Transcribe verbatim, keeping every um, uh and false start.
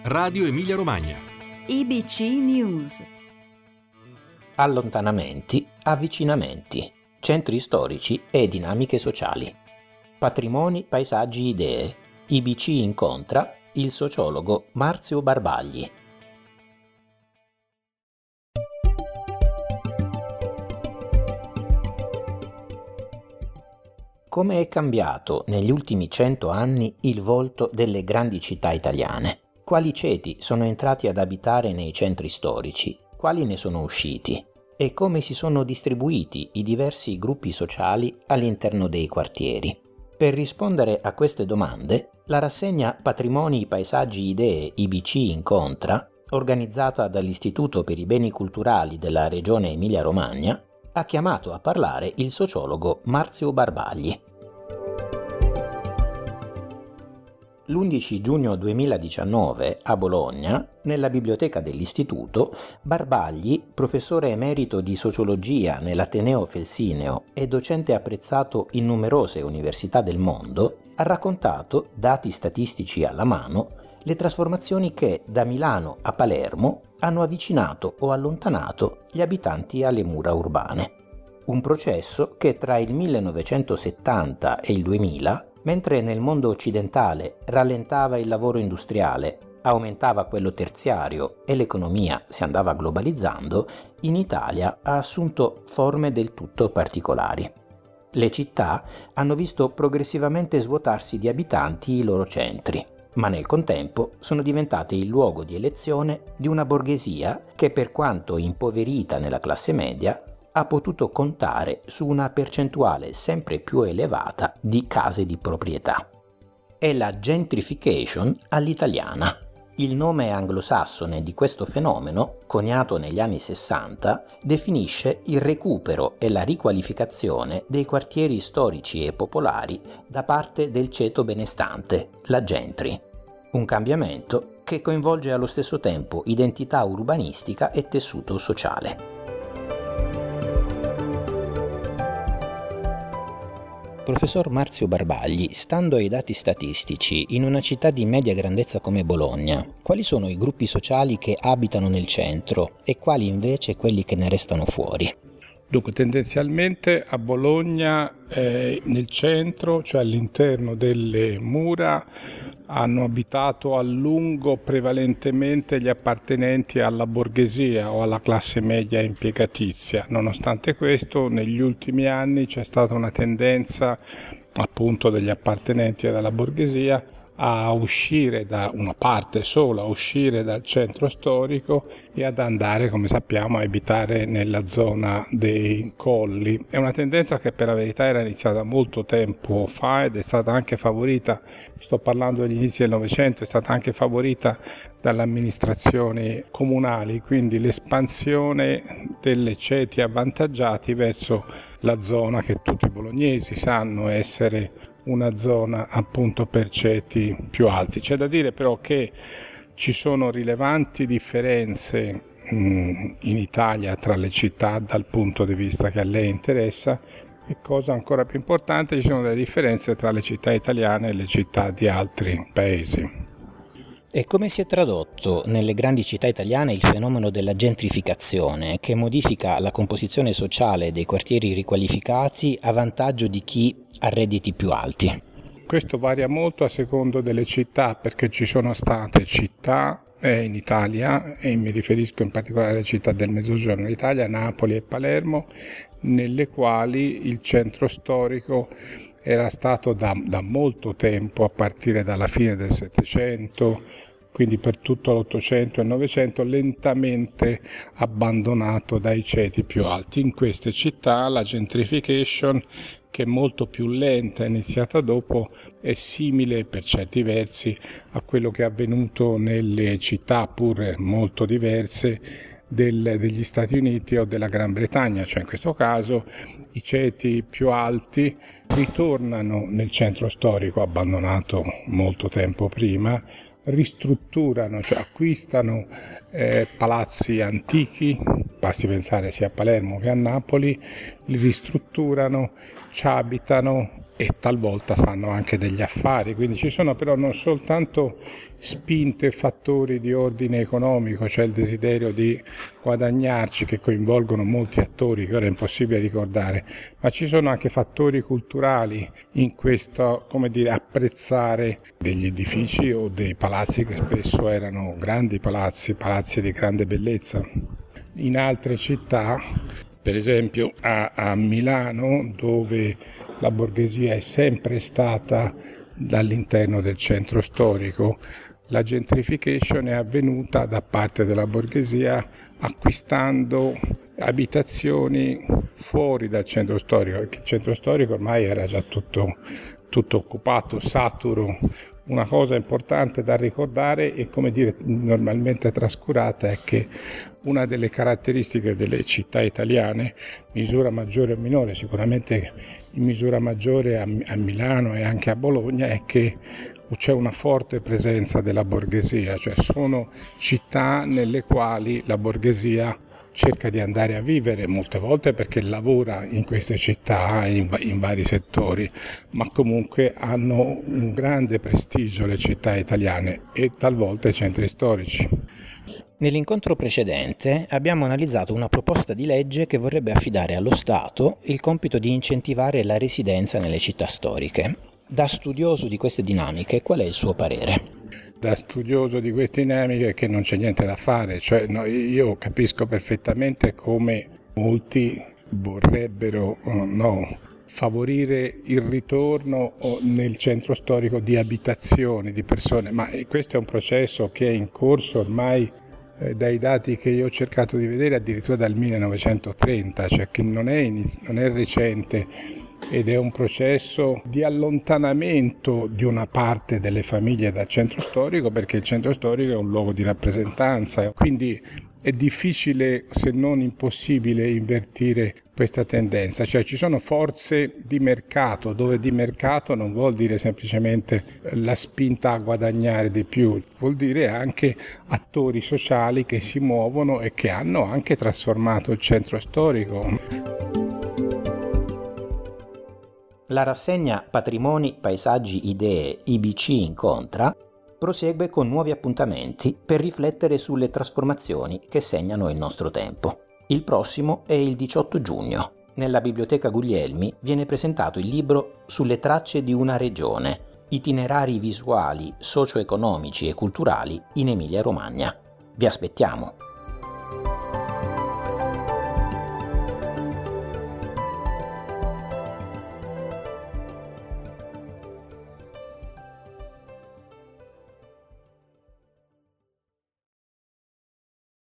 Radio Emilia Romagna. I B C News. Allontanamenti, avvicinamenti, centri storici e dinamiche sociali. Patrimoni, paesaggi, idee. I B C incontra il sociologo Marzio Barbagli. Come è cambiato negli ultimi cento anni il volto delle grandi città italiane? Quali ceti sono entrati ad abitare nei centri storici? Quali ne sono usciti? E come si sono distribuiti i diversi gruppi sociali all'interno dei quartieri? Per rispondere a queste domande, la rassegna Patrimoni, Paesaggi, Idee I B C incontra, organizzata dall'Istituto per i Beni Culturali della Regione Emilia-Romagna, ha chiamato a parlare il sociologo Marzio Barbagli. L'undici giugno duemiladiciannove, a Bologna, nella biblioteca dell'Istituto, Barbagli, professore emerito di sociologia nell'Ateneo Felsineo e docente apprezzato in numerose università del mondo, ha raccontato, dati statistici alla mano, le trasformazioni che da Milano a Palermo hanno avvicinato o allontanato gli abitanti alle mura urbane. Un processo che tra il millenovecentosettanta e il duemila, mentre nel mondo occidentale rallentava il lavoro industriale, aumentava quello terziario e l'economia si andava globalizzando, in Italia ha assunto forme del tutto particolari. Le città hanno visto progressivamente svuotarsi di abitanti i loro centri, ma nel contempo sono diventate il luogo di elezione di una borghesia che, per quanto impoverita nella classe media, ha potuto contare su una percentuale sempre più elevata di case di proprietà. È la gentrification all'italiana. Il nome anglosassone di questo fenomeno, coniato negli anni sessanta, definisce il recupero e la riqualificazione dei quartieri storici e popolari da parte del ceto benestante, la gentry. Un cambiamento che coinvolge allo stesso tempo identità urbanistica e tessuto sociale. Professor Marzio Barbagli, stando ai dati statistici, in una città di media grandezza come Bologna, quali sono i gruppi sociali che abitano nel centro e quali invece quelli che ne restano fuori? Dunque, tendenzialmente a Bologna, eh, nel centro, cioè all'interno delle mura, hanno abitato a lungo prevalentemente gli appartenenti alla borghesia o alla classe media impiegatizia. Nonostante questo, negli ultimi anni c'è stata una tendenza appunto degli appartenenti alla borghesia a uscire da una parte sola, a uscire dal centro storico e ad andare, come sappiamo, a abitare nella zona dei colli. È una tendenza che per la verità era iniziata molto tempo fa ed è stata anche favorita, sto parlando degli inizi del Novecento, è stata anche favorita dalle amministrazioni comunali, quindi l'espansione delle ceti avvantaggiati verso la zona che tutti i bolognesi sanno essere una zona appunto per ceti più alti. C'è da dire però che ci sono rilevanti differenze mh, in Italia tra le città dal punto di vista che a lei interessa e, cosa ancora più importante, ci sono delle differenze tra le città italiane e le città di altri paesi. E come si è tradotto nelle grandi città italiane il fenomeno della gentrificazione, che modifica la composizione sociale dei quartieri riqualificati a vantaggio di chi ha redditi più alti? Questo varia molto a secondo delle città, perché ci sono state città eh, in Italia, e mi riferisco in particolare alle città del Mezzogiorno d'Italia, Napoli e Palermo, nelle quali il centro storico era stato da, da molto tempo, a partire dalla fine del Settecento, quindi per tutto l'Ottocento e il Novecento, lentamente abbandonato dai ceti più alti. In queste città la gentrification, che è molto più lenta, è iniziata dopo, è simile per certi versi a quello che è avvenuto nelle città, pur molto diverse, del, degli Stati Uniti o della Gran Bretagna. Cioè in questo caso i ceti più alti ritornano nel centro storico abbandonato molto tempo prima, ristrutturano, cioè acquistano eh, palazzi antichi, basti pensare sia a Palermo che a Napoli, li ristrutturano, ci abitano, e talvolta fanno anche degli affari, quindi ci sono però non soltanto spinte e fattori di ordine economico, cioè il desiderio di guadagnarci che coinvolgono molti attori che ora è impossibile ricordare, ma ci sono anche fattori culturali in questo, come dire, apprezzare degli edifici o dei palazzi che spesso erano grandi palazzi, palazzi di grande bellezza. In altre città, per esempio a, a Milano, dove la borghesia è sempre stata dall'interno del centro storico, la gentrification è avvenuta da parte della borghesia acquistando abitazioni fuori dal centro storico, perché il centro storico ormai era già tutto, tutto occupato, saturo. Una cosa importante da ricordare e, come dire, normalmente trascurata è che una delle caratteristiche delle città italiane, misura maggiore o minore, sicuramente in misura maggiore a, a Milano e anche a Bologna, è che c'è una forte presenza della borghesia, cioè sono città nelle quali la borghesia cerca di andare a vivere, molte volte perché lavora in queste città in, in vari settori, ma comunque hanno un grande prestigio le città italiane e talvolta i centri storici. Nell'incontro precedente abbiamo analizzato una proposta di legge che vorrebbe affidare allo Stato il compito di incentivare la residenza nelle città storiche. Da studioso di queste dinamiche, qual è il suo parere? Da studioso di queste dinamiche che non c'è niente da fare, cioè no, io capisco perfettamente come molti vorrebbero no, favorire il ritorno nel centro storico di abitazioni, di persone, ma questo è un processo che è in corso ormai eh, dai dati che io ho cercato di vedere addirittura dal millenovecentotrenta, cioè che non è, iniz- non è recente. Ed è un processo di allontanamento di una parte delle famiglie dal centro storico, perché il centro storico è un luogo di rappresentanza, quindi è difficile, se non impossibile, invertire questa tendenza. Cioè ci sono forze di mercato, dove di mercato non vuol dire semplicemente la spinta a guadagnare di più, vuol dire anche attori sociali che si muovono e che hanno anche trasformato il centro storico. La rassegna Patrimoni, Paesaggi, Idee I B C Incontra prosegue con nuovi appuntamenti per riflettere sulle trasformazioni che segnano il nostro tempo. Il prossimo è il diciotto giugno. Nella Biblioteca Guglielmi viene presentato il libro Sulle tracce di una regione, itinerari visuali, socio-economici e culturali in Emilia-Romagna. Vi aspettiamo!